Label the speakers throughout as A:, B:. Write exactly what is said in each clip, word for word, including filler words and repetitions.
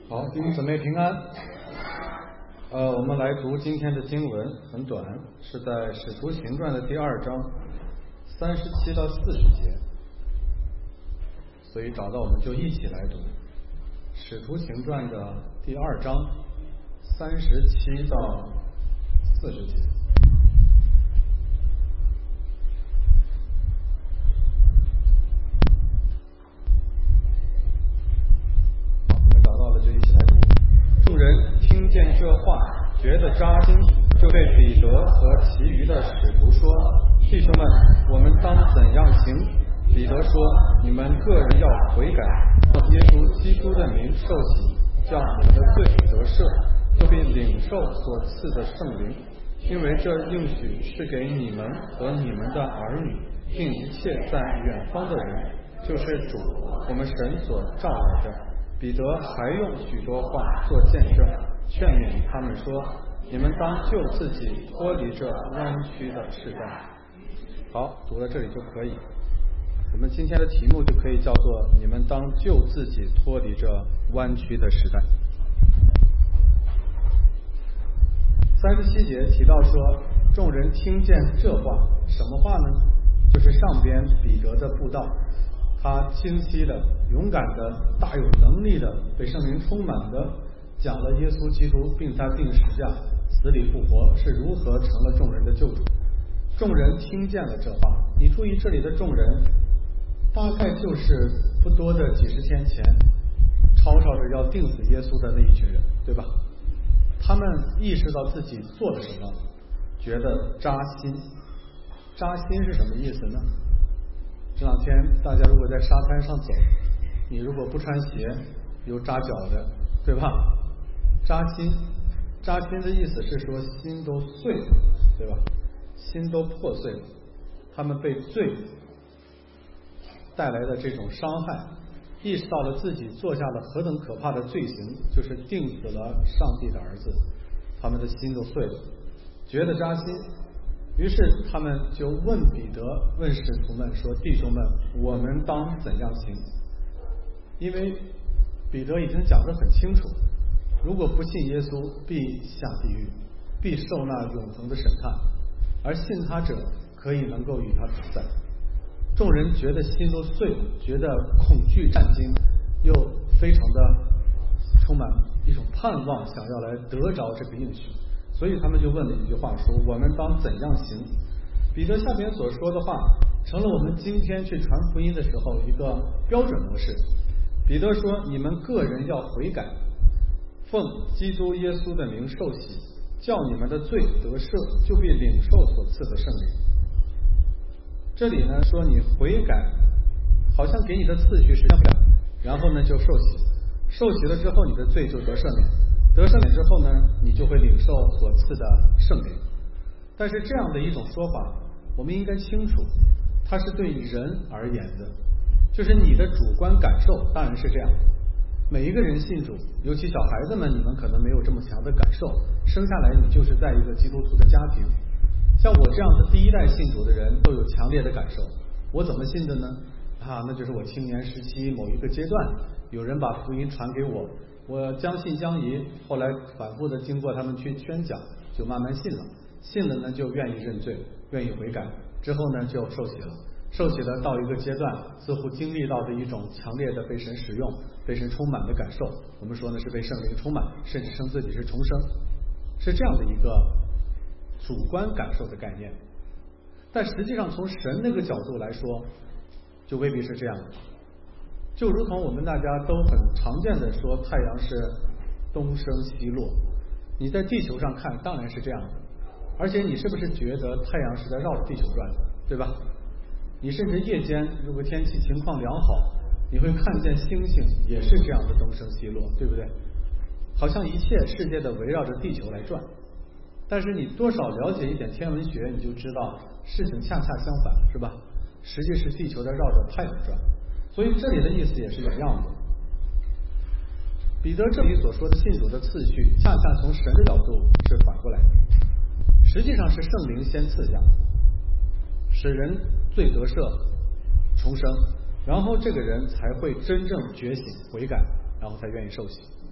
A: 好，弟兄姊妹平安。呃，我们来读今天的经文，很短，是在《使徒行传》的第二章三十七到四十节，所以找到我们就一起来读《使徒行传》的第二章三十七到四十节。众人听见这话，觉得扎心，就对彼得和其余的使徒说：弟兄们，我们当怎样行？彼得说：你们个人要悔改，奉耶稣基督的名受洗，叫你们的罪得赦，就必领受所赐的圣灵。因为这应许是给你们和你们的儿女，并一切在远方的人，就是主我们神所召来的。彼得还用许多话做见证，劝勉他们说：你们当救自己脱离这弯曲的世代。好，读到这里就可以。我们今天的题目就可以叫做：你们当救自己脱离这弯曲的时代。三十七节提到说，众人听见这话，什么话呢？就是上边彼得的布道。他清晰的、勇敢的、大有能力的、被圣灵充满的讲了耶稣基督并他定十架、死里复活是如何成了众人的救主。众人听见了这话，你注意这里的众人大概就是不多的几十天前吵吵着要定死耶稣的那一群人，对吧？他们意识到自己做了什么，觉得扎心。扎心是什么意思呢？这两天大家如果在沙滩上走，你如果不穿鞋有扎脚的，对吧？扎心，扎心的意思是说心都碎了，对吧？心都破碎了，他们被罪带来的这种伤害，意识到了自己做下了何等可怕的罪行，就是定死了上帝的儿子，他们的心都碎了，觉得扎心。于是他们就问彼得，问使徒们说：弟兄们，我们当怎样行？因为彼得已经讲得很清楚，如果不信耶稣，必下地狱，必受那永恒的审判，而信他者可以能够与他同在。众人觉得心都碎了，觉得恐惧战惊，又非常的充满一种盼望，想要来得着这个应许。所以他们就问了一句话，说：我们当怎样行？彼得下面所说的话成了我们今天去传福音的时候一个标准模式。彼得说：你们个人要悔改，奉基督耶稣的名受洗，叫你们的罪得赦，就必领受所赐的圣灵。这里呢说你悔改，好像给你的次序是悔改，然后呢就受洗，受洗了之后你的罪就得赦免，得赦免之后呢，你就会领受所赐的圣灵。但是这样的一种说法，我们应该清楚，它是对人而言的，就是你的主观感受当然是这样。每一个人信主，尤其小孩子们，你们可能没有这么强的感受，生下来你就是在一个基督徒的家庭。像我这样的第一代信主的人都有强烈的感受。我怎么信的呢？啊，那就是我青年时期某一个阶段，有人把福音传给我，我将信将疑，后来反复的经过他们去宣讲，就慢慢信了。信了呢，就愿意认罪，愿意悔改，之后呢就受洗了。受洗了到一个阶段，似乎经历到的一种强烈的被神使用、被神充满的感受。我们说呢是被圣灵充满，甚至称自己是重生，是这样的一个主观感受的概念。但实际上从神那个角度来说，就未必是这样的。就如同我们大家都很常见的说太阳是东升西落，你在地球上看当然是这样的，而且你是不是觉得太阳是在绕着地球转的，对吧？你甚至夜间如果天气情况良好，你会看见星星也是这样的东升西落，对不对？好像一切世界的围绕着地球来转。但是你多少了解一点天文学，你就知道事情恰恰相反，是吧？实际是地球在绕着太阳转。所以这里的意思也是一样的。彼得这里所说的信主的次序，恰恰从神的角度是反过来的，实际上是圣灵先赐下，使人罪得赦、重生，然后这个人才会真正觉醒、悔改，然后才愿意受洗。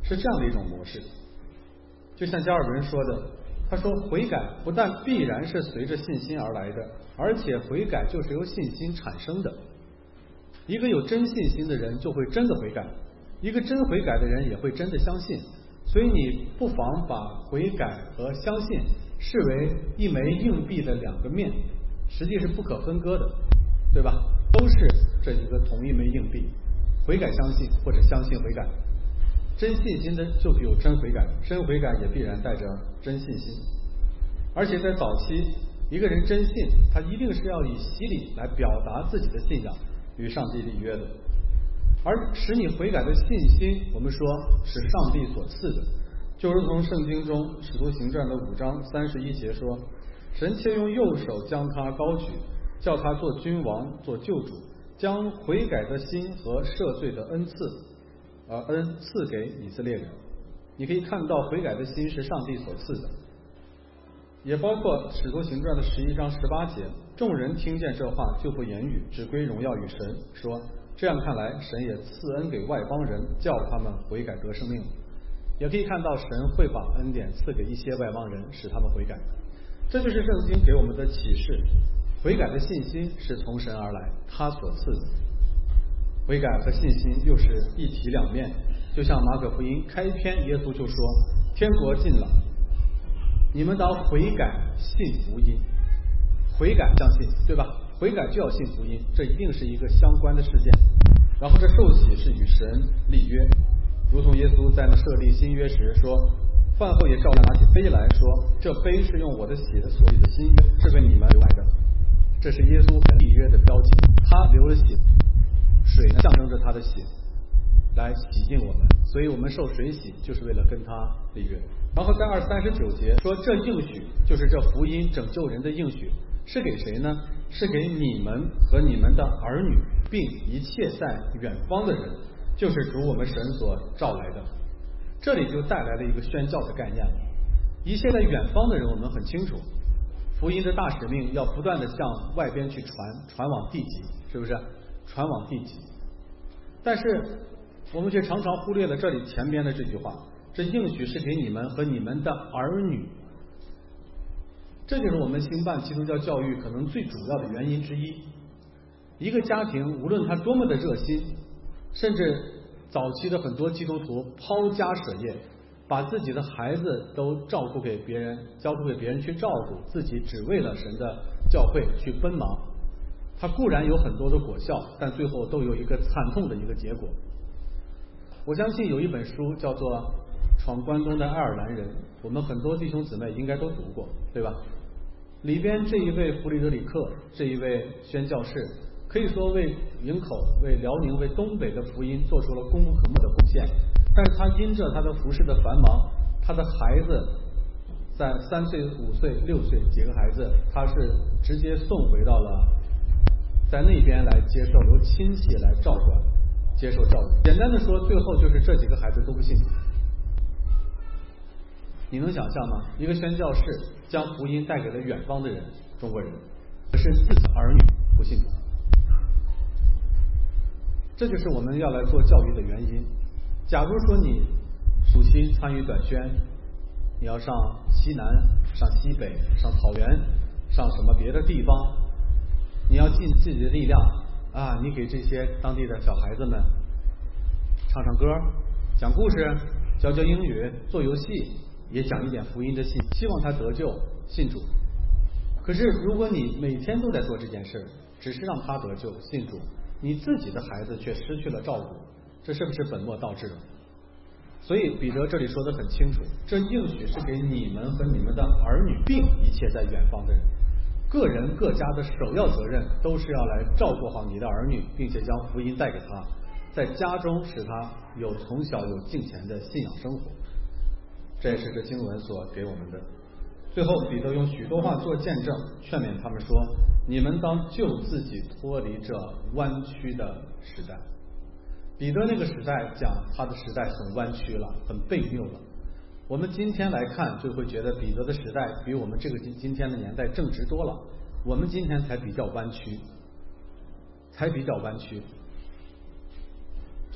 A: 是这样的一种模式。就像加尔文说的，他说悔改不但必然是随着信心而来的，而且悔改就是由信心产生的。一个有真信心的人就会真的悔改，一个真悔改的人也会真的相信。所以你不妨把悔改和相信视为一枚硬币的两个面，实际是不可分割的，对吧？都是这一个同一枚硬币，悔改相信或者相信悔改。真信心的就有真悔改，真悔改也必然带着真信心。而且在早期，一个人真信，他一定是要以洗礼来表达自己的信仰，与上帝立约的。而使你悔改的信心，我们说是上帝所赐的，就如同圣经中《使徒行传》的五章三十一节说：“神且用右手将他高举，叫他做君王，做救主，将悔改的心和赦罪的恩赐，而恩赐给以色列人。”你可以看到，悔改的心是上帝所赐的，也包括《使徒行传》的十一章十八节：“众人听见这话，就不言语，只归荣耀与神，说。这样看来，神也赐恩给外邦人，叫他们悔改得生命。”也可以看到，神会把恩典赐给一些外邦人，使他们悔改。这就是圣经给我们的启示，悔改的信心是从神而来，他所赐的。悔改和信心又是一体两面，就像马可福音开篇，耶稣就说：“天国近了，你们当悔改信福音。”悔改相信，对吧？悔改就要信福音，这一定是一个相关的事件。然后这受洗是与神立约，如同耶稣在那设立新约时说，饭后也照样拿起杯来说：“这杯是用我的血所立的新约，是为你们流来的。”这是耶稣立约的标记，他流了血，水呢象征着他的血来洗净我们，所以我们受水洗就是为了跟他立约。然后在二三十九节说，这应许就是这福音拯救人的应许，是给谁呢？是给你们和你们的儿女，并一切在远方的人，就是主我们神所召来的。这里就带来了一个宣教的概念了。一切在远方的人，我们很清楚，福音的大使命要不断的向外边去传，传往地极，是不是？传往地极。但是我们却常常忽略了这里前边的这句话，这应许是给你们和你们的儿女。这就是我们兴办基督教教育可能最主要的原因之一。一个家庭无论他多么的热心，甚至早期的很多基督徒抛家舍业，把自己的孩子都照顾给别人，交付给别人去照顾，自己只为了神的教会去奔忙。他固然有很多的果效，但最后都有一个惨痛的一个结果。我相信有一本书叫做《闯关东的爱尔兰人》，我们很多弟兄姊妹应该都读过，对吧？里边这一位弗里德里克，这一位宣教士，可以说为营口、为辽宁、为东北的福音做出了功不可没的贡献。但是他因着他的服事的繁忙，他的孩子在三岁、五岁、六岁几个孩子，他是直接送回到了在那边来接受由亲戚来照管，接受照顾。简单的说，最后就是这几个孩子都不信主。你能想象吗？一个宣教士将福音带给了远方的人，中国人，可是自己的儿女不信主。这就是我们要来做教育的原因。假如说你暑期参与短宣，你要上西南、上西北、上草原、上什么别的地方，你要尽自己的力量啊！你给这些当地的小孩子们唱唱歌、讲故事、教教英语、做游戏，也讲一点福音的信，希望他得救信主。可是如果你每天都在做这件事，只是让他得救信主，你自己的孩子却失去了照顾，这是不是本末倒置了？所以彼得这里说得很清楚，这应许是给你们和你们的儿女，并一切在远方的人。个人各家的首要责任都是要来照顾好你的儿女，并且将福音带给他，在家中使他有从小有敬虔的信仰生活。这也是这经文所给我们的。最后彼得用许多话做见证，劝勉他们说，你们当救自己脱离这弯曲的时代。彼得那个时代讲他的时代很弯曲了，很悖谬了。我们今天来看就会觉得彼得的时代比我们这个今天的年代正直多了，我们今天才比较弯曲，才比较弯曲。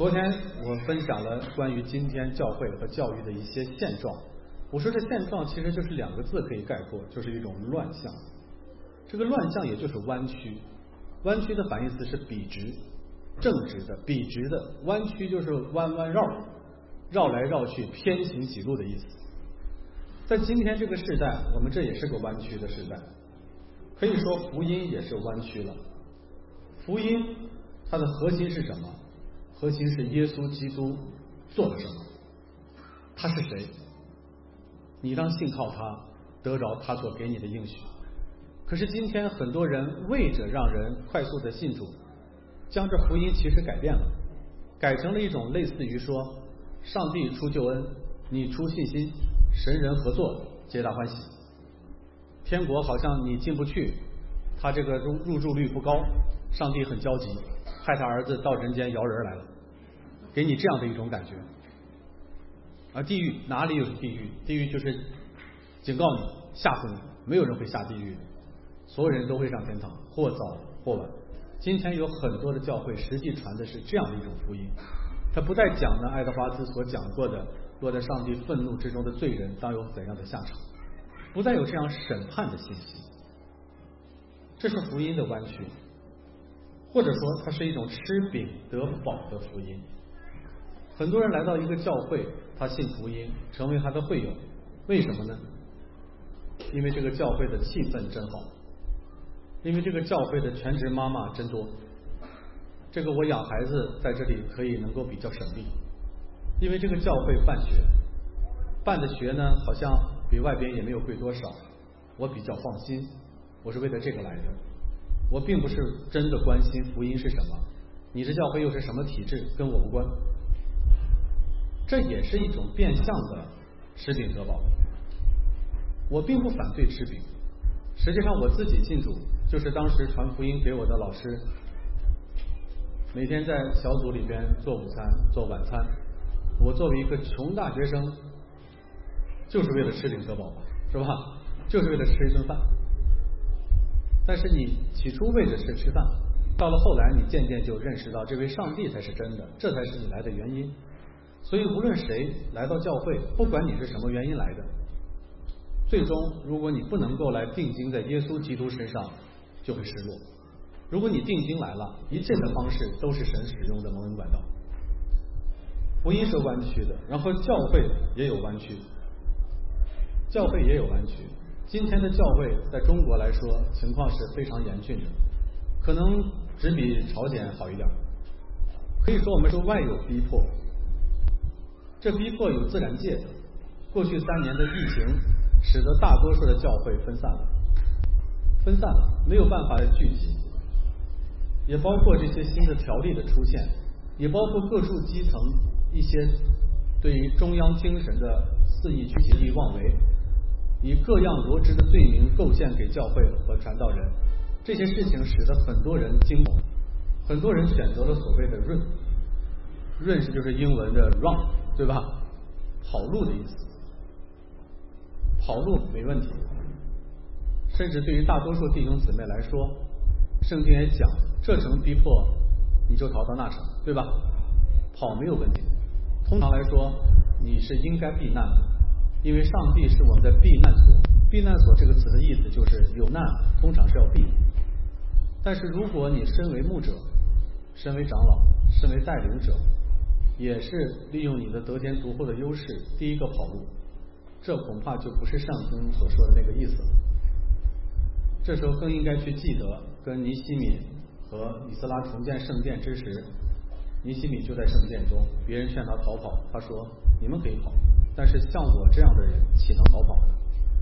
A: 昨天我分享了关于今天教会和教育的一些现状，我说这现状其实就是两个字可以概括，就是一种乱象。这个乱象也就是弯曲，弯曲的反义词是笔直，正直的，笔直的，弯曲就是弯弯绕，绕来绕去，偏行己路的意思。在今天这个时代，我们这也是个弯曲的时代，可以说福音也是弯曲了。福音它的核心是什么？核心是耶稣基督做了什么，他是谁？你当信靠他，得着他所给你的应许。可是今天很多人为着让人快速的信主，将这福音其实改变了，改成了一种类似于说上帝出救恩，你出信心，神人合作，皆大欢喜。天国好像你进不去，他这个入入住率不高，上帝很焦急，派他儿子到人间摇人来了，给你这样的一种感觉。而地狱哪里有地狱？地狱就是警告你，吓唬你，没有人会下地狱，所有人都会上天堂，或早或晚。今天有很多的教会实际传的是这样的一种福音，他不再讲呢爱德华兹所讲过的落在上帝愤怒之中的罪人当有怎样的下场，不再有这样审判的信息。这是福音的弯曲，或者说它是一种吃饼得饱的福音。很多人来到一个教会，他信福音，成为他的会友，为什么呢？因为这个教会的气氛真好，因为这个教会的全职妈妈真多，这个我养孩子在这里可以能够比较省力，因为这个教会办学，办的学呢好像比外边也没有贵多少，我比较放心，我是为了这个来的，我并不是真的关心福音是什么，你这教会又是什么体制，跟我无关。这也是一种变相的吃饼得饱。我并不反对吃饼，实际上我自己信主，就是当时传福音给我的老师，每天在小组里边做午餐做晚餐，我作为一个穷大学生，就是为了吃饼得饱吧，是吧？就是为了吃一顿饭。但是你起初为着是吃饭，到了后来你渐渐就认识到这位上帝才是真的，这才是你来的原因。所以无论谁来到教会，不管你是什么原因来的，最终如果你不能够来定睛在耶稣基督身上，就会失落。如果你定睛来了，一切的方式都是神使用的蒙恩管道。福音是弯曲的，然后教会也有弯曲，教会也有弯曲。今天的教会在中国来说情况是非常严峻的，可能只比朝鲜好一点。可以说我们说外有逼迫，这逼迫有自然界的。过去三年的疫情使得大多数的教会分散了，分散了，没有办法聚集，也包括这些新的条例的出现，也包括各处基层一些对于中央精神的肆意曲解妄为，以各样罗织的罪名构陷给教会和传道人。这些事情使得很多人惊恐，很多人选择了所谓的润，润是就是英文的 run， 对吧？跑路的意思，跑路没问题。甚至对于大多数弟兄姊妹来说，圣经也讲，这城逼迫你就逃到那城，对吧？跑没有问题。通常来说你是应该避难的，因为上帝是我们的避难所。避难所这个词的意思就是有难通常是要避的。但是如果你身为牧者，身为长老，身为带领者，也是利用你的得天独厚的优势，第一个跑路，这恐怕就不是圣经所说的那个意思了。这时候更应该去记得，跟尼希米和以斯拉重建圣殿之时，尼希米就在圣殿中，别人劝他逃跑，他说你们可以跑，但是像我这样的人岂能逃跑呢？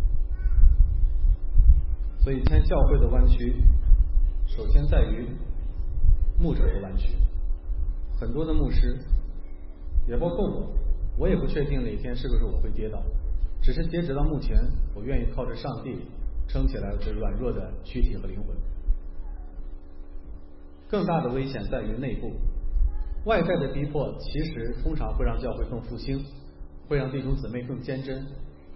A: 所以今天教会的弯曲首先在于牧者的弯曲，很多的牧师也包括我，我也不确定哪天是不是我会跌倒，只是截止到目前，我愿意靠着上帝撑起来这软弱的躯体和灵魂。更大的危险在于内部，外在的逼迫其实通常会让教会更复兴，会让弟兄姊妹更坚贞。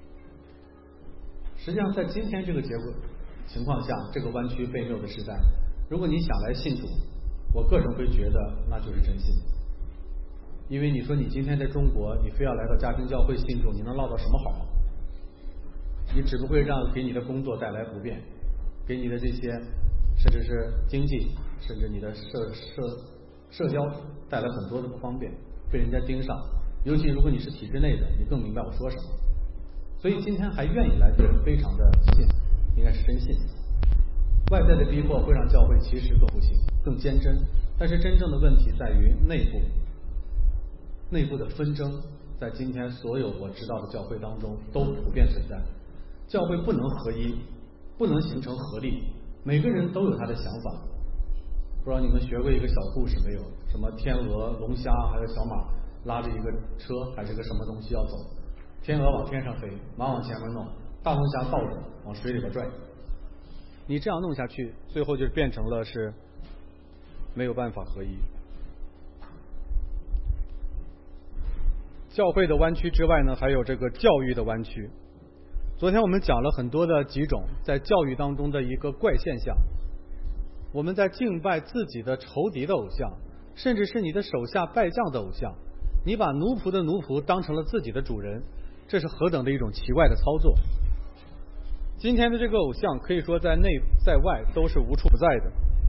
A: 实际上在今天这个结果情况下，这个弯曲悖谬的时代，如果你想来信主，我个人会觉得那就是真心。 因为你说你今天在中国，你非要来到家庭教会信主，你能落到什么好？你只不会让给你的工作带来不便，给你的这些甚至是经济，甚至你的社社社交带来很多的不方便，被人家盯上。尤其如果你是体制内的，你更明白我说什么。所以今天还愿意来的人非常的信，应该是真信。外在的逼迫会让教会其实更不行，更坚贞，但是真正的问题在于内部，内部的纷争在今天所有我知道的教会当中都普遍存在。教会不能合一，不能形成合力，每个人都有他的想法。不知道你们学过一个小故事没有？什么天鹅、龙虾还有小马拉着一个车还是个什么东西要走，天鹅往天上飞，马往前面弄，大龙虾倒着往水里边拽。你这样弄下去，最后就变成了是没有办法合一。教会的弯曲之外呢，还有这个教育的弯曲。昨天我们讲了很多的几种在教育当中的一个怪现象。我们在敬拜自己的仇敌的偶像，甚至是你的手下败将的偶像，你把奴仆的奴仆当成了自己的主人，这是何等的一种奇怪的操作。今天的这个偶像可以说在内在外都是无处不在的。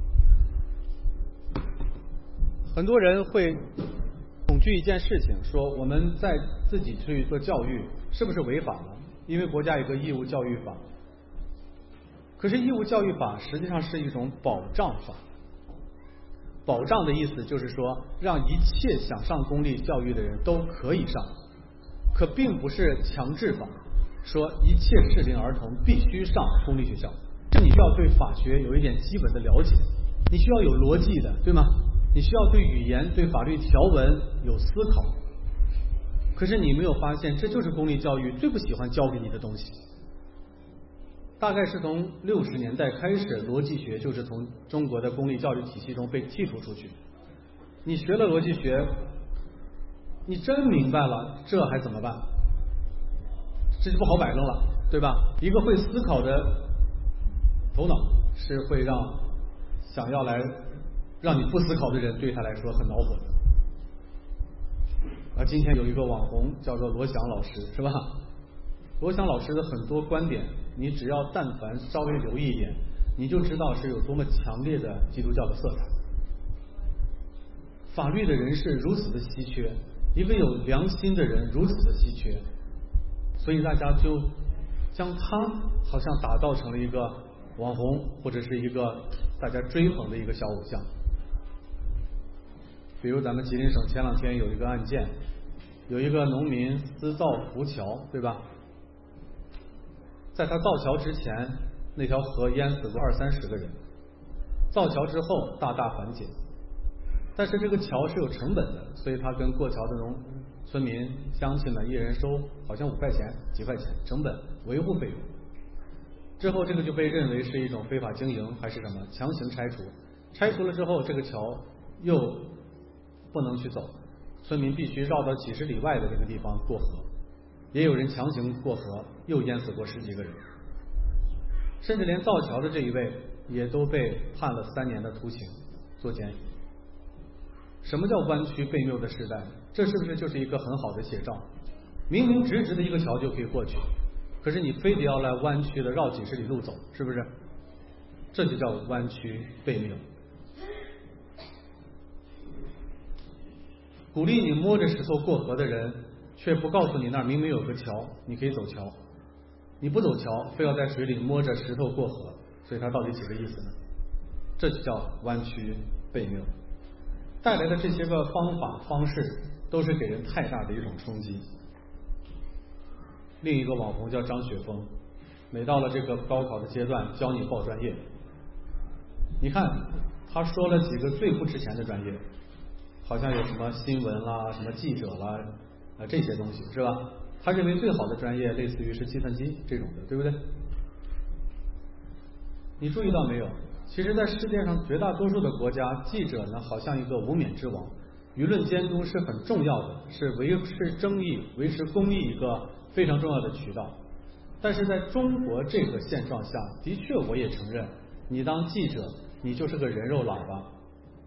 A: 很多人会恐惧一件事情，说我们在自己去做教育是不是违法了？因为国家有个义务教育法。可是义务教育法实际上是一种保障法，保障的意思就是说让一切想上公立教育的人都可以上，可并不是强制法，说一切适龄儿童必须上公立学校。这你需要对法学有一点基本的了解，你需要有逻辑的，对吗？你需要对语言对法律条文有思考。可是你没有发现，这就是公立教育最不喜欢教给你的东西。大概是从六十年代开始，逻辑学就是从中国的公立教育体系中被剔除出去。你学了逻辑学，你真明白了，这还怎么办？这就不好摆弄了，对吧？一个会思考的头脑是会让想要来让你不思考的人对他来说很恼火的。而今天有一个网红叫做罗翔老师，是吧？罗翔老师的很多观点，你只要但凡稍微留意一点，你就知道是有多么强烈的基督教的色彩。法律的人士如此的稀缺，一个有良心的人如此的稀缺，所以大家就将他好像打造成了一个网红，或者是一个大家追捧的一个小偶像。比如咱们吉林省前两天有一个案件，有一个农民私造浮桥，对吧？在他造桥之前，那条河淹死过二三十个人，造桥之后大大缓解。但是这个桥是有成本的，所以他跟过桥的农村民乡亲们一人收好像五块钱几块钱成本维护费用。之后这个就被认为是一种非法经营还是什么，强行拆除。拆除了之后，这个桥又不能去走，村民必须绕到几十里外的这个地方过河，也有人强行过河，又淹死过十几个人，甚至连造桥的这一位也都被判了三年的徒刑坐监。什么叫弯曲悖谬的时代？这是不是就是一个很好的写照？明明直直的一个桥就可以过去，可是你非得要来弯曲的绕几十里路走，是不是？这就叫弯曲悖谬。鼓励你摸着石头过河的人，却不告诉你那儿明明有个桥，你可以走桥。你不走桥，非要在水里摸着石头过河，所以它到底几个意思呢？这就叫弯曲悖谬。带来的这些个方法方式，都是给人太大的一种冲击。另一个网红叫张雪峰，每到了这个高考的阶段，教你报专业。你看他说了几个最不值钱的专业，好像有什么新闻啦、什么记者啦，呃这些东西是吧？他认为最好的专业类似于是计算机这种的，对不对？你注意到没有？其实在世界上绝大多数的国家，记者呢好像一个无冕之王，舆论监督是很重要的，是维持正义、维持公义一个非常重要的渠道。但是在中国这个现状下，的确我也承认，你当记者你就是个人肉喇叭，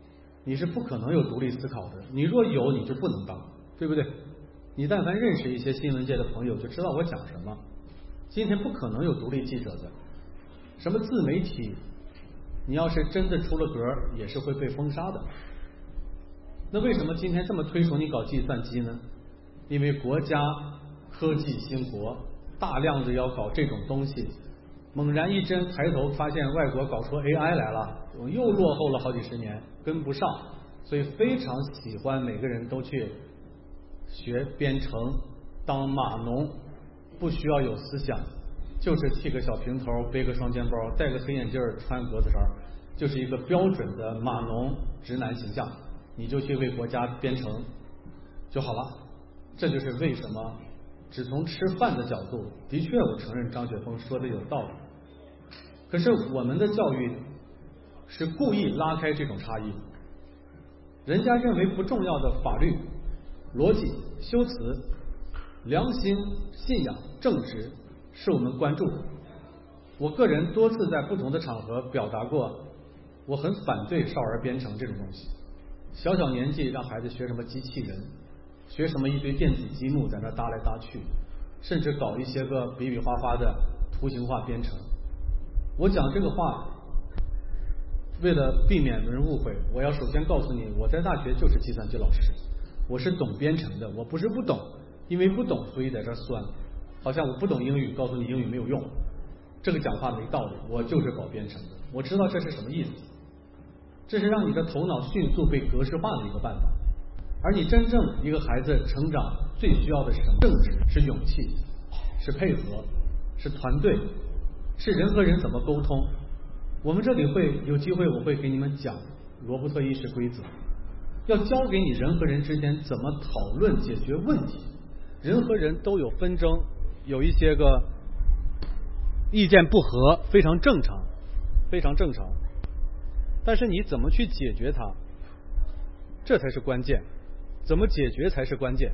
A: 你是不可能有独立思考的。你若有，你就不能当，对不对？你但凡认识一些新闻界的朋友，就知道我讲什么。今天不可能有独立记者的，什么自媒体，你要是真的出了格，也是会被封杀的。那为什么今天这么推崇你搞计算机呢？因为国家科技兴国，大量的要搞这种东西，猛然一睁抬头发现外国搞出 A I 来了，又落后了好几十年，跟不上，所以非常喜欢每个人都去学编程，当码农，不需要有思想，就是剃个小平头，背个双肩包，戴个黑眼镜，穿格子衫，就是一个标准的码农直男形象，你就去为国家编程就好了。这就是为什么只从吃饭的角度，的确我承认张雪峰说的有道理，可是我们的教育是故意拉开这种差异。人家认为不重要的法律、逻辑、修辞、良心、信仰、正直是我们关注的。我个人多次在不同的场合表达过，我很反对少儿编程这种东西。小小年纪让孩子学什么机器人，学什么一堆电子积木在那搭来搭去，甚至搞一些个比比划划的图形化编程。我讲这个话为了避免人误会，我要首先告诉你，我在大学就是计算机老师，我是懂编程的，我不是不懂，因为不懂所以在这酸，好像我不懂英语告诉你英语没有用，这个讲话没道理。我就是搞编程的，我知道这是什么意思，这是让你的头脑迅速被格式化的一个办法。而你真正一个孩子成长最需要的是什么？正直，是勇气，是配合，是团队，是人和人怎么沟通。我们这里会有机会，我会给你们讲罗伯特意识规则，要教给你人和人之间怎么讨论解决问题。人和人都有纷争，有一些个意见不合，非常正常，非常正常。但是你怎么去解决它，这才是关键。怎么解决才是关键，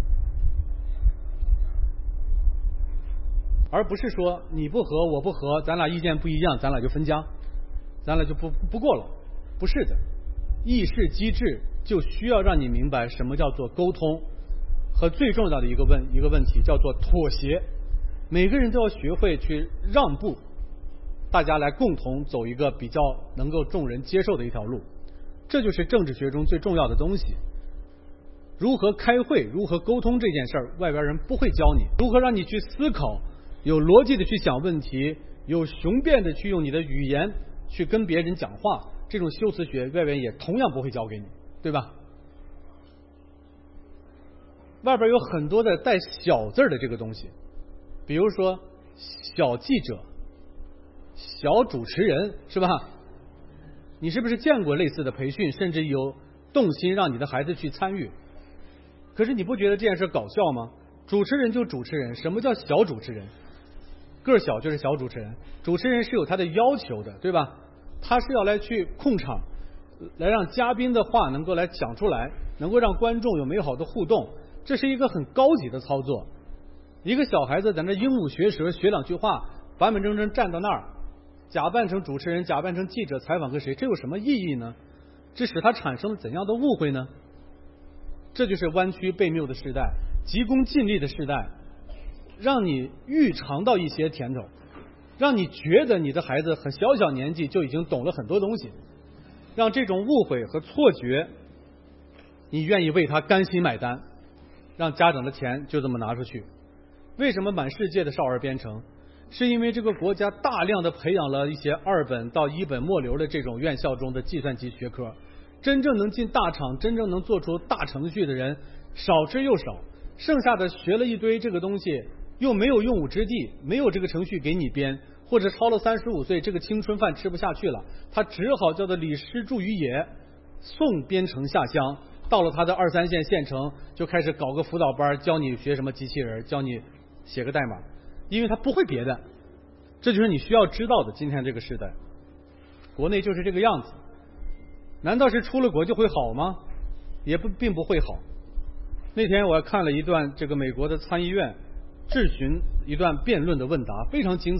A: 而不是说你不和我不和，咱俩意见不一样，咱俩就分家，咱俩就不不过了。不是的，议事机制就需要让你明白什么叫做沟通，和最重要的一个问一个问题叫做妥协。每个人都要学会去让步，大家来共同走一个比较能够众人接受的一条路，这就是政治学中最重要的东西。如何开会，如何沟通这件事儿，外边人不会教你。如何让你去思考，有逻辑的去想问题，有雄辩的去用你的语言去跟别人讲话，这种修辞学外边也同样不会教给你，对吧？外边有很多的带小字的这个东西，比如说小记者、小主持人，是吧？你是不是见过类似的培训，甚至有动心让你的孩子去参与？可是你不觉得这件事搞笑吗？主持人就主持人，什么叫小主持人？个小就是小主持人，主持人是有他的要求的，对吧？他是要来去控场，来让嘉宾的话能够来讲出来，能够让观众有美好的互动，这是一个很高级的操作。一个小孩子在那鹦鹉学舌学两句话，板板正正站到那儿，假扮成主持人，假扮成记者采访个谁，这有什么意义呢？这使他产生了怎样的误会呢？这就是弯曲背谬的时代，急功近利的时代，让你预尝到一些甜头，让你觉得你的孩子很小小年纪就已经懂了很多东西，让这种误会和错觉，你愿意为他甘心买单，让家长的钱就这么拿出去。为什么满世界的少儿编程？是因为这个国家大量的培养了一些二本到一本末流的这种院校中的计算机学科，真正能进大厂，真正能做出大程序的人少之又少，剩下的学了一堆这个东西，又没有用武之地，没有这个程序给你编，或者超了三十五岁，这个青春饭吃不下去了，他只好叫做李师助于野，送编程下乡，到了他的二三线县城，就开始搞个辅导班，教你学什么机器人，教你写个代码，因为他不会别的。这就是你需要知道的。今天这个时代，国内就是这个样子。难道是出了国就会好吗？也不并不会好。那天我看了一段这个美国的参议院质询一段辩论的问答，非常精彩。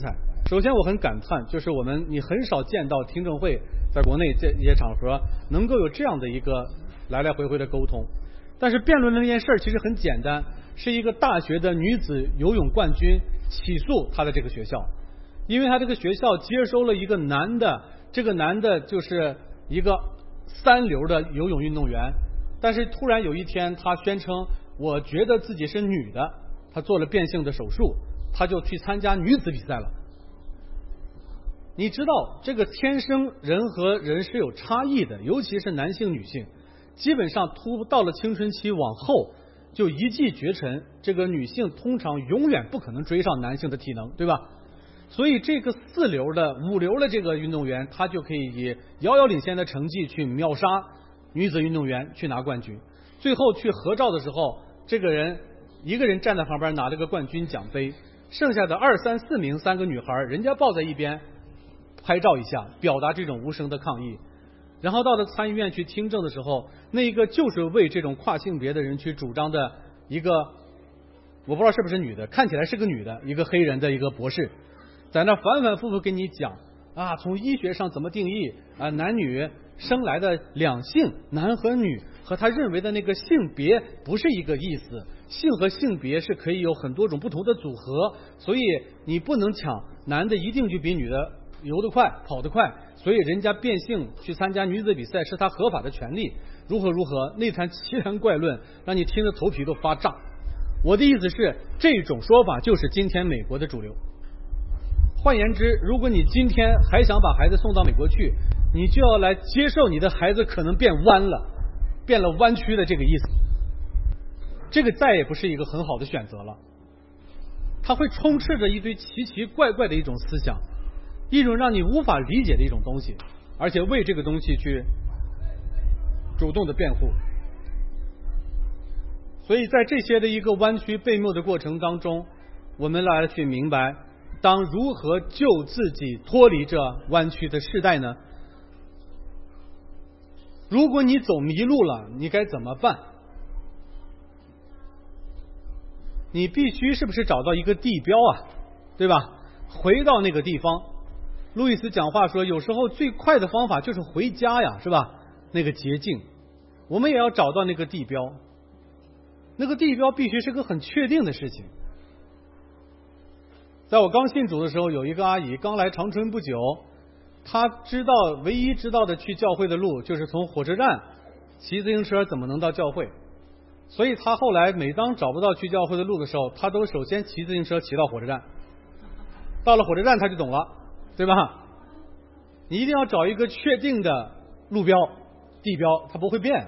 A: 首先我很感叹，就是我们你很少见到听证会在国内这些场合能够有这样的一个来来回回的沟通。但是辩论的那件事其实很简单，是一个大学的女子游泳冠军起诉他的这个学校，因为他这个学校接收了一个男的，这个男的就是一个三流的游泳运动员，但是突然有一天他宣称我觉得自己是女的，他做了变性的手术，他就去参加女子比赛了。你知道这个天生人和人是有差异的，尤其是男性女性，基本上突到了青春期往后就一骑绝尘，这个女性通常永远不可能追上男性的体能，对吧？所以这个四流的五流的这个运动员，他就可以以遥遥领先的成绩去秒杀女子运动员，去拿冠军。最后去合照的时候，这个人一个人站在旁边拿了个冠军奖杯，剩下的二三四名三个女孩人家抱在一边拍照一下，表达这种无声的抗议。然后到了参议院去听证的时候，那一个就是为这种跨性别的人去主张的一个，我不知道是不是女的，看起来是个女的，一个黑人的一个博士，在那反反复复跟你讲啊，从医学上怎么定义啊，男女生来的两性，男和女和他认为的那个性别不是一个意思，性和性别是可以有很多种不同的组合，所以你不能抢男的一定就比女的游得快跑得快，所以人家变性去参加女子比赛是他合法的权利，如何如何，那谈奇谈怪论让你听着头皮都发炸。我的意思是，这种说法就是今天美国的主流。换言之，如果你今天还想把孩子送到美国去，你就要来接受你的孩子可能变弯了，变了弯曲的这个意思，这个再也不是一个很好的选择了。它会充斥着一堆奇奇怪怪的一种思想，一种让你无法理解的一种东西，而且为这个东西去主动的辩护。所以在这些的一个弯曲悖谬的过程当中，我们来去明白当如何救自己脱离这弯曲的世代呢？如果你走迷路了，你该怎么办？你必须是不是找到一个地标啊，对吧？回到那个地方。路易斯讲话说，有时候最快的方法就是回家呀，是吧？那个捷径，我们也要找到那个地标。那个地标必须是个很确定的事情。在我刚信主的时候，有一个阿姨刚来长春不久，她知道唯一知道的去教会的路就是从火车站骑自行车怎么能到教会，所以她后来每当找不到去教会的路的时候，她都首先骑自行车骑到火车站，到了火车站她就懂了，对吧？你一定要找一个确定的路标地标，它不会变。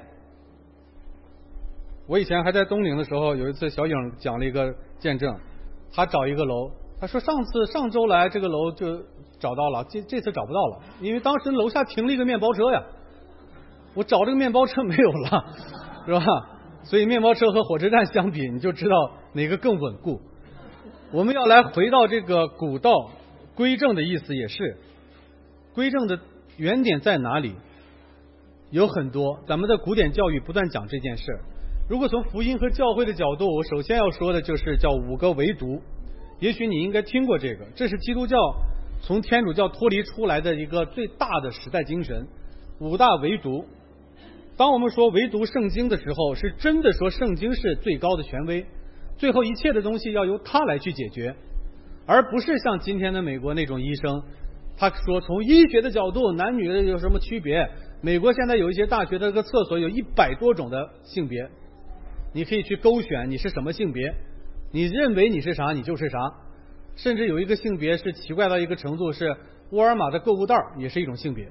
A: 我以前还在东陵的时候，有一次小影讲了一个见证，他找一个楼，他说上次上周来这个楼就找到了，这这次找不到了，因为当时楼下停了一个面包车呀，我找这个面包车没有了，是吧？所以面包车和火车站相比，你就知道哪个更稳固。我们要来回到这个古道，归正的意思也是，归正的原点在哪里？有很多，咱们的古典教育不断讲这件事。如果从福音和教会的角度，我首先要说的就是叫五个唯独。也许你应该听过这个，这是基督教从天主教脱离出来的一个最大的时代精神，五大唯独。当我们说唯独圣经的时候，是真的说圣经是最高的权威，最后一切的东西要由他来去解决，而不是像今天的美国那种医生，他说从医学的角度男女的有什么区别。美国现在有一些大学的个厕所有一百多种的性别，你可以去勾选你是什么性别，你认为你是啥你就是啥，甚至有一个性别是奇怪到一个程度，是沃尔玛的购物袋也是一种性别。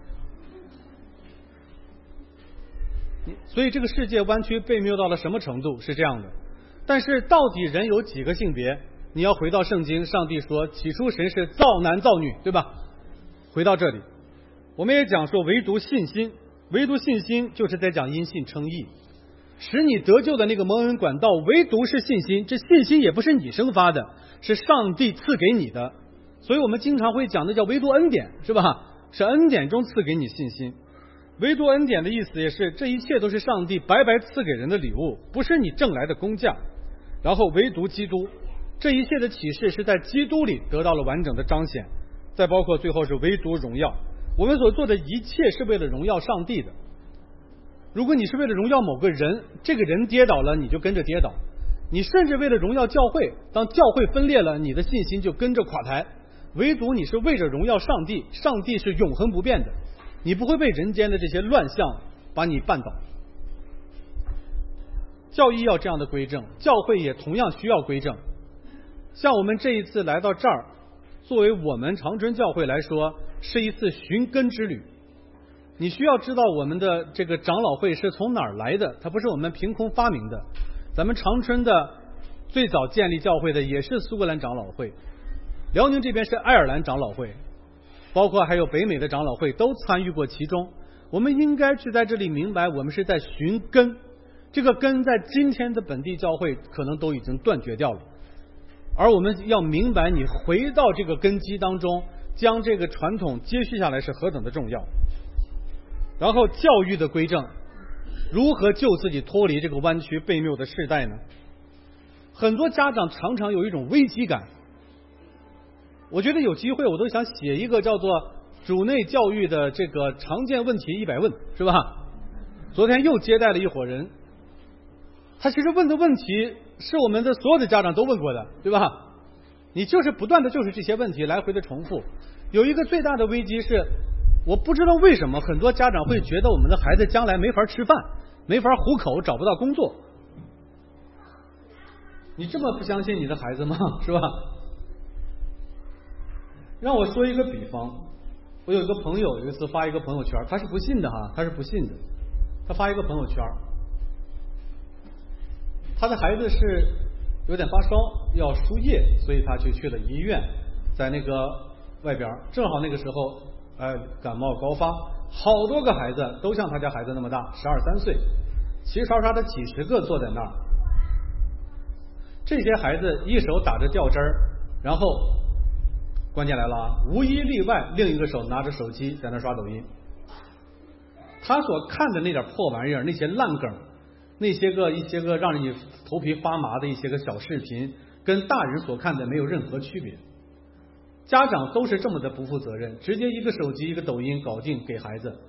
A: 所以这个世界弯曲悖谬到了什么程度是这样的。但是到底人有几个性别？你要回到圣经，上帝说起初神是造男造女，对吧？回到这里，我们也讲说唯独信心，唯独信心就是在讲因信称义，使你得救的那个蒙恩管道唯独是信心，这信心也不是你生发的，是上帝赐给你的。所以我们经常会讲的叫唯独恩典，是吧？是恩典中赐给你信心。唯独恩典的意思也是这一切都是上帝白白赐给人的礼物，不是你挣来的工价。然后唯独基督， 这一切的启示是在基督里得到了完整的彰显。再包括最后是唯独荣耀，我们所做的一切是为了荣耀上帝的。如果你是为了荣耀某个人，这个人跌倒了你就跟着跌倒，你甚至为了荣耀教会，当教会分裂了，你的信心就跟着垮台。唯独你是为了荣耀上帝，上帝是永恒不变的，你不会被人间的这些乱象把你绊倒。教义要这样的归正，教会也同样需要归正。像我们这一次来到这儿，作为我们长春教会来说，是一次寻根之旅。你需要知道我们的这个长老会是从哪儿来的，它不是我们凭空发明的。咱们长春的最早建立教会的也是苏格兰长老会，辽宁这边是爱尔兰长老会，包括还有北美的长老会都参与过其中。我们应该去在这里明白，我们是在寻根，这个根在今天的本地教会可能都已经断绝掉了，而我们要明白，你回到这个根基当中，将这个传统接续下来是何等的重要。然后教育的归正，如何救自己脱离这个弯曲悖谬的世代呢？很多家长常常有一种危机感，我觉得有机会我都想写一个叫做主内教育的这个常见问题一百问，是吧？昨天又接待了一伙人，他其实问的问题是我们的所有的家长都问过的，对吧？你就是不断的就是这些问题来回的重复。有一个最大的危机是，我不知道为什么很多家长会觉得我们的孩子将来没法吃饭，没法糊口，找不到工作。你这么不相信你的孩子吗？是吧？让我说一个比方，我有一个朋友有一次发一个朋友圈，他是不信的哈，他是不信的。他发一个朋友圈，他的孩子是有点发烧要输液，所以他去去了医院，在那个外边正好那个时候呃感冒高发，好多个孩子都像他家孩子那么大，十二三岁，齐刷刷的几十个坐在那儿。这些孩子一手打着吊针儿，然后关键来了啊，无一例外另一个手拿着手机在那刷抖音。他所看的那点破玩意儿，那些烂梗，那些个一些个让你头皮发麻的一些个小视频，跟大人所看的没有任何区别。家长都是这么的不负责任，直接一个手机一个抖音搞定给孩子。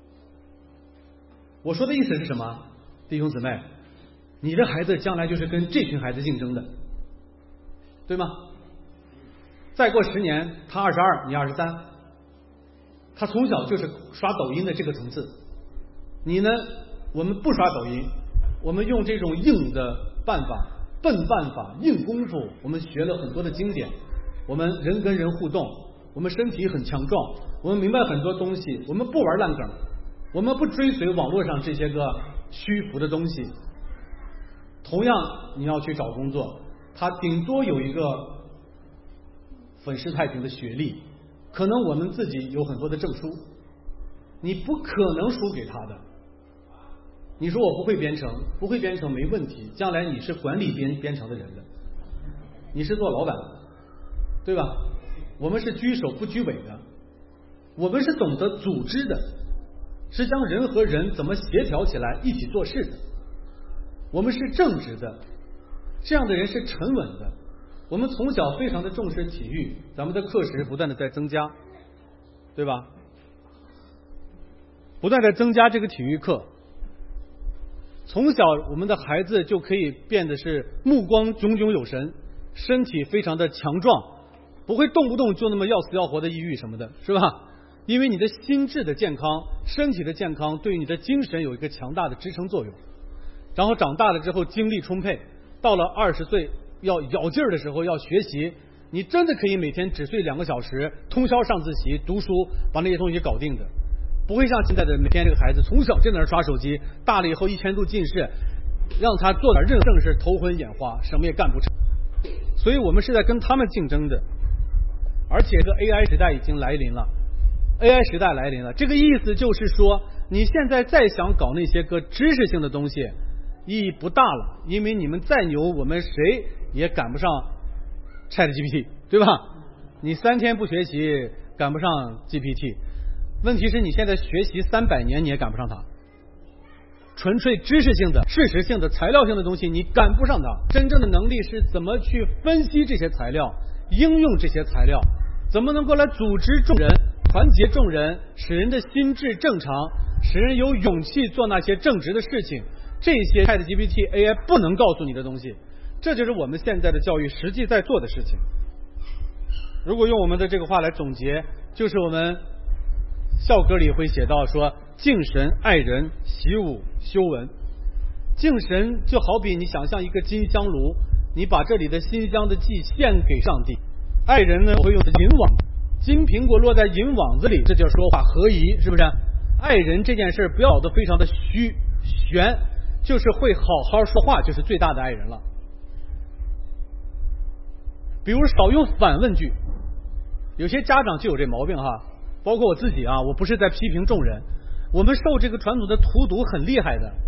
A: 我说的意思是什么？弟兄姊妹，你的孩子将来就是跟这群孩子竞争的，对吗？再过十年他二十二你二十三，他从小就是刷抖音的这个层次。你呢，我们不刷抖音，我们用这种硬的办法，笨办法，硬功夫，我们学了很多的经典，我们人跟人互动，我们身体很强壮，我们明白很多东西，我们不玩烂梗，我们不追随网络上这些个虚浮的东西。同样你要去找工作，他顶多有一个粉饰太平的学历，可能我们自己有很多的证书，你不可能输给他的。你说我不会编程，不会编程没问题，将来你是管理编编程的人的，你是做老板，对吧？我们是居首不居尾的，我们是懂得组织的，是将人和人怎么协调起来一起做事的，我们是正直的，这样的人是沉稳的。我们从小非常的重视体育，咱们的课时不断的在增加，对吧？不断的增加这个体育课，从小我们的孩子就可以变得是目光炯炯有神，身体非常的强壮，不会动不动就那么要死要活的抑郁什么的，是吧？因为你的心智的健康，身体的健康对于你的精神有一个强大的支撑作用。然后长大了之后精力充沛，到了二十岁要咬劲儿的时候要学习，你真的可以每天只睡两个小时，通宵上自习读书，把那些东西搞定的。不会像现在的每天这个孩子从小就在那刷手机，大了以后一千度近视，让他做点任何正事头昏眼花，什么也干不成。所以我们是在跟他们竞争的，而且这个 A I 时代已经来临了 ，A I 时代来临了。这个意思就是说，你现在再想搞那些个知识性的东西，意义不大了，因为你们再牛，我们谁也赶不上 ChatGPT， 对吧？你三天不学习，赶不上 G P T。问题是你现在学习三百年，你也赶不上它。
B: 纯粹知识性的、事实性的、材料性的东西，你赶不上它。真正的能力是怎么去分析这些材料，应用这些材料，怎么能够来组织众人、团结众人，使人的心智正常，使人有勇气做那些正直的事情。这些 ChatGPT A I 不能告诉你的东西，这就是我们现在的教育实际在做的事情。如果用我们的这个话来总结，就是我们校歌里会写到说，敬神爱人习武修文。敬神就好比你想象一个金香炉，你把这里的馨香的祭献给上帝。爱人呢，会用银网，金苹果落在银网子里，这叫说话合宜，是不是？爱人这件事不要搞得非常的虚玄，就是会好好说话，就是最大的爱人了。比如少用反问句，有些家长就有这毛病哈，包括我自己啊，我不是在批评众人，我们受这个传统的荼毒很厉害的。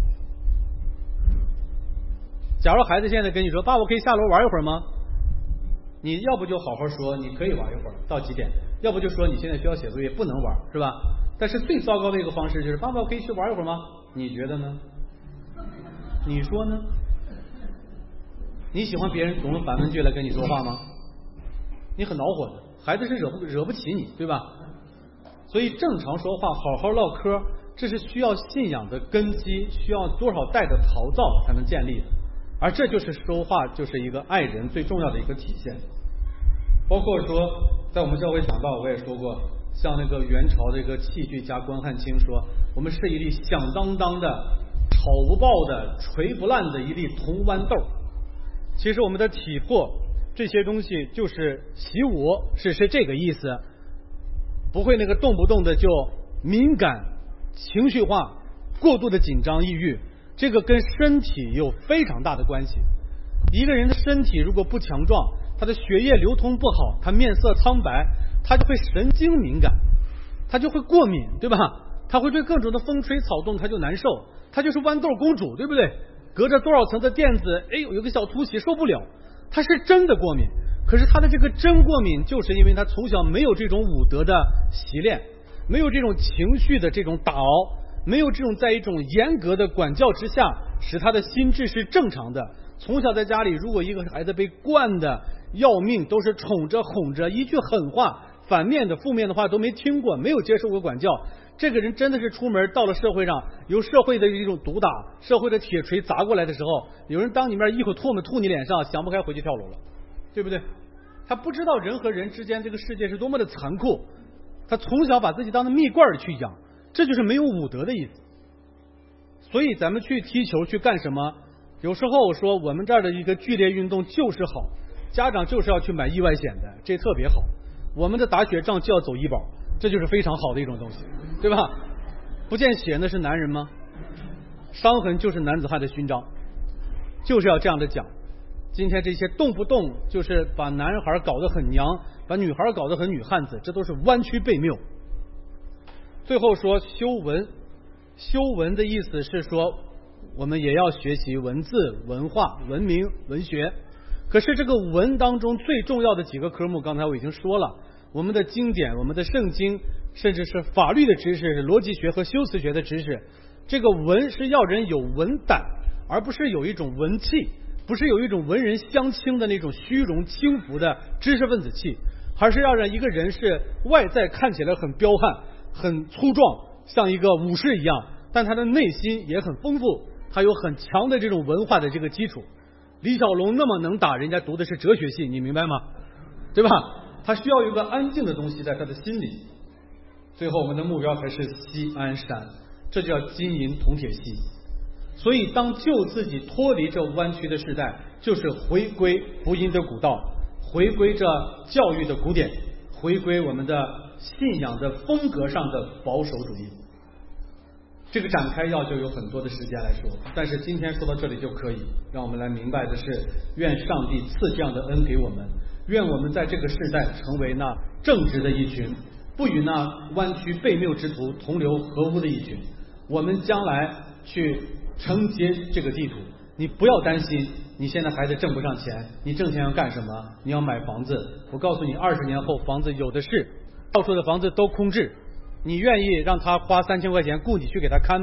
B: 假如孩子现在跟你说，爸，我可以下楼玩一会儿吗？你要不就好好说你可以玩一会儿，到几点？要不就说你现在需要写作业不能玩，是吧？但是最糟糕的一个方式就是，爸爸，我可以去玩一会儿吗？你觉得呢？你说呢？你喜欢别人总用反问句来跟你说话吗？你很恼火的，孩子是惹不惹不起你，对吧？所以正常说话，好好唠嗑，这是需要信仰的根基，需要多少代的陶造才能建立的。而这就是说话就是一个爱人最重要的一个体现。包括说在我们教会讲到，我也说过，像那个元朝这个器具家关汉卿说，我们是一粒响当当的炒不爆的锤不烂的一粒铜豌豆。其实我们的体魄这些东西就是习武，是是这个意思，不会那个动不动的就敏感情绪化，过度的紧张抑郁，这个跟身体有非常大的关系。一个人的身体如果不强壮，他的血液流通不好，他面色苍白，他就会神经敏感，他就会过敏，对吧？他会对各种的风吹草动他就难受，他就是豌豆公主，对不对？隔着多少层的垫子，哎呦，有个小凸起受不了，他是真的过敏。可是他的这个真过敏，就是因为他从小没有这种武德的习练，没有这种情绪的这种打熬，没有这种在一种严格的管教之下，使他的心智是正常的。从小在家里，如果一个孩子被惯的要命，都是宠着哄着，一句狠话、反面的负面的话都没听过，没有接受过管教，这个人真的是出门到了社会上，由社会的一种毒打，社会的铁锤砸过来的时候，有人当你面一口唾沫吐你脸上，想不开回去跳楼了，对不对？他不知道人和人之间这个世界是多么的残酷，他从小把自己当成蜜罐去养，这就是没有武德的意思。所以咱们去踢球去干什么？有时候我说我们这儿的一个剧烈运动就是好，家长就是要去买意外险的，这特别好。我们的打雪仗就要走医保，这就是非常好的一种东西，对吧？不见血那是男人吗？伤痕就是男子汉的勋章，就是要这样的讲。今天这些动不动就是把男孩搞得很娘，把女孩搞得很女汉子，这都是弯曲悖谬。最后说修文，修文的意思是说我们也要学习文字、文化、文明、文学。可是这个文当中最重要的几个科目，刚才我已经说了，我们的经典、我们的圣经，甚至是法律的知识、逻辑学和修辞学的知识。这个文是要人有文胆，而不是有一种文气，不是有一种文人相轻的那种虚荣轻浮的知识分子气，而是要让一个人是外在看起来很彪悍、很粗壮，像一个武士一样，但他的内心也很丰富，他有很强的这种文化的这个基础。李小龙那么能打，人家读的是哲学系，你明白吗？对吧？他需要有一个安静的东西在他的心里。最后我们的目标才是西安山，这叫金银铜铁锡。所以当救自己脱离这弯曲的时代，就是回归福音的古道，回归这教育的古典，回归我们的信仰的风格上的保守主义。这个展开要就有很多的时间来说，但是今天说到这里就可以，让我们来明白的是，愿上帝赐这样的恩给我们，愿我们在这个世代成为那正直的一群，不与那弯曲悖谬之徒同流合污的一群。我们将来去承接这个地图，你不要担心你现在孩子挣不上钱，你挣钱要干什么？你要买房子，我告诉你二十年后房子有的是，到处的房子都空置，你愿意让他花三千块钱雇你去给他看吗？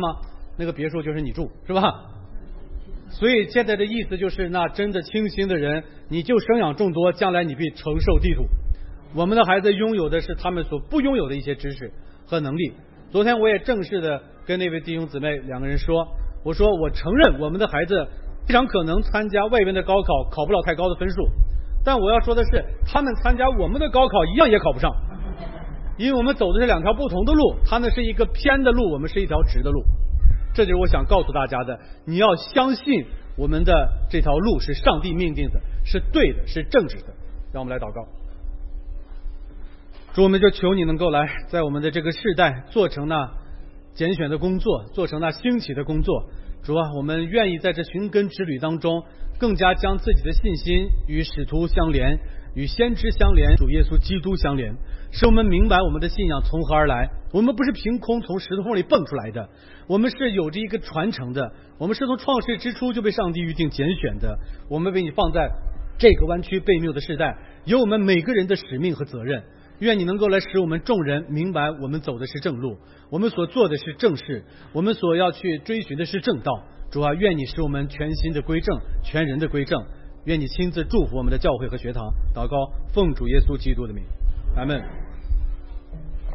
B: 那个别墅就是你住，是吧？所以现在的意思就是，那真的清心的人，你就生养众多，将来你必承受地土。我们的孩子拥有的是他们所不拥有的一些知识和能力。昨天我也正式的跟那位弟兄姊妹两个人说，我说我承认我们的孩子非常可能参加外边的高考考不了太高的分数，但我要说的是，他们参加我们的高考一样也考不上，因为我们走的是两条不同的路，他们是一个偏的路，我们是一条直的路。这就是我想告诉大家的，你要相信我们的这条路是上帝命定的，是对的，是正直的。让我们来祷告。主，我们就求你能够来在我们的这个世代做成那拣选的工作，做成那兴起的工作。主啊，我们愿意在这寻根之旅当中更加将自己的信心与使徒相连，与先知相连，主耶稣基督相连，使我们明白我们的信仰从何而来。我们不是凭空从石头缝里蹦出来的，我们是有着一个传承的，我们是从创世之初就被上帝预定拣选的，我们被你放在这个弯曲悖谬的时代，有我们每个人的使命和责任。愿你能够来使我们众人明白，我们走的是正路，我们所做的是正事，我们所要去追寻的是正道。主啊，愿你使我们全心的归正，全人的归正。愿你亲自祝福我们的教会和学堂。祷告，奉主耶稣基督的名，阿们。